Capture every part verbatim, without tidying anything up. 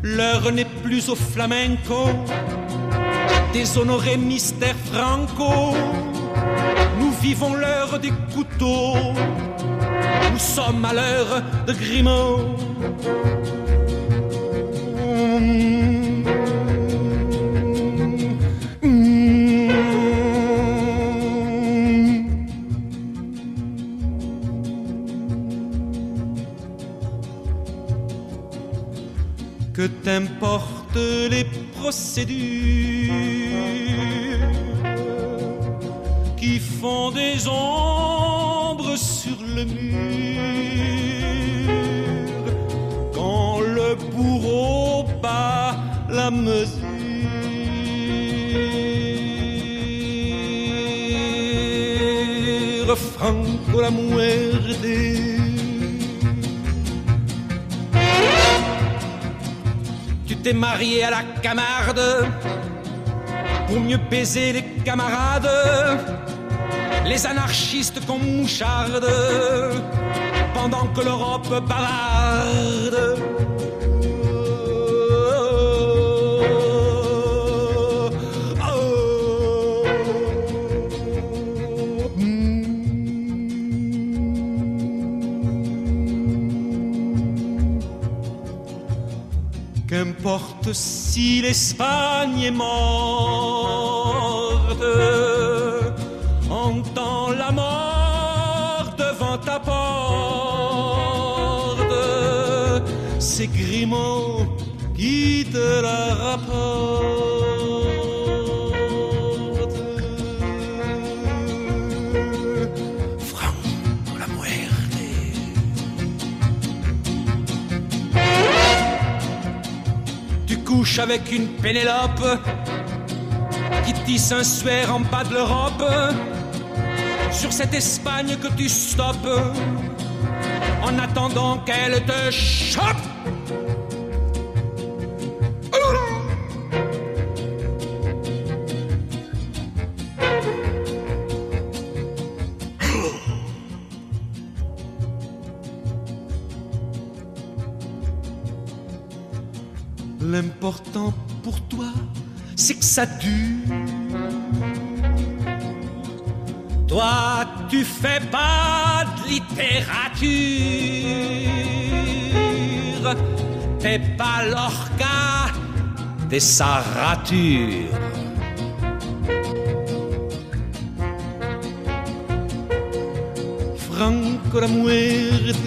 L'heure n'est plus au flamenco, déshonoré mystère franco. Nous vivons l'heure des couteaux, nous sommes à l'heure de Grimaud. Que t'importent les procédures qui font des ombres sur le mur quand le bourreau bat la mesure. Franco la muerte. T'es marié à la Camarde pour mieux baiser les camarades, les anarchistes qu'on moucharde pendant que l'Europe bavarde. Qu'importe si l'Espagne est morte, entends la mort devant ta porte. C'est Grimaud qui te la rapporte. Franco la muerte. Couche avec une Pénélope qui tisse un suaire en bas de l'Europe sur cette Espagne que tu stoppes en attendant qu'elle te chope. L'important pour toi, c'est que ça dure. Toi, tu fais pas de littérature. T'es pas Lorca, t'es sa rature. Franco la muerte.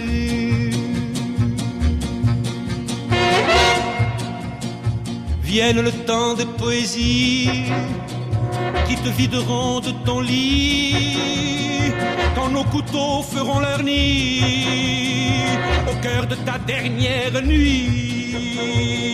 Vienne le temps des poésies qui te videront de ton lit, quand nos couteaux feront leur nid au cœur de ta dernière nuit.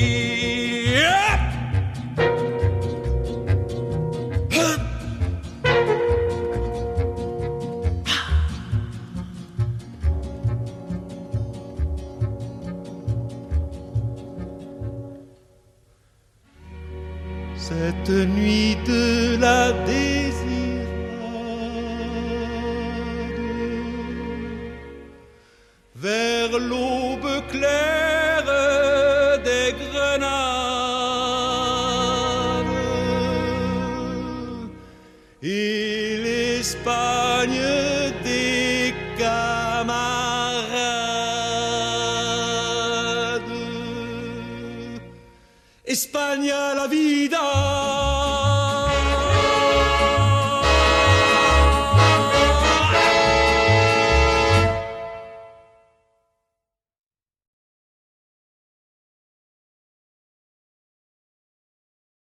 Cette nuit de la désirade, vers l'aube claire des grenades, et l'Espagne des camarades. Espagne la vida.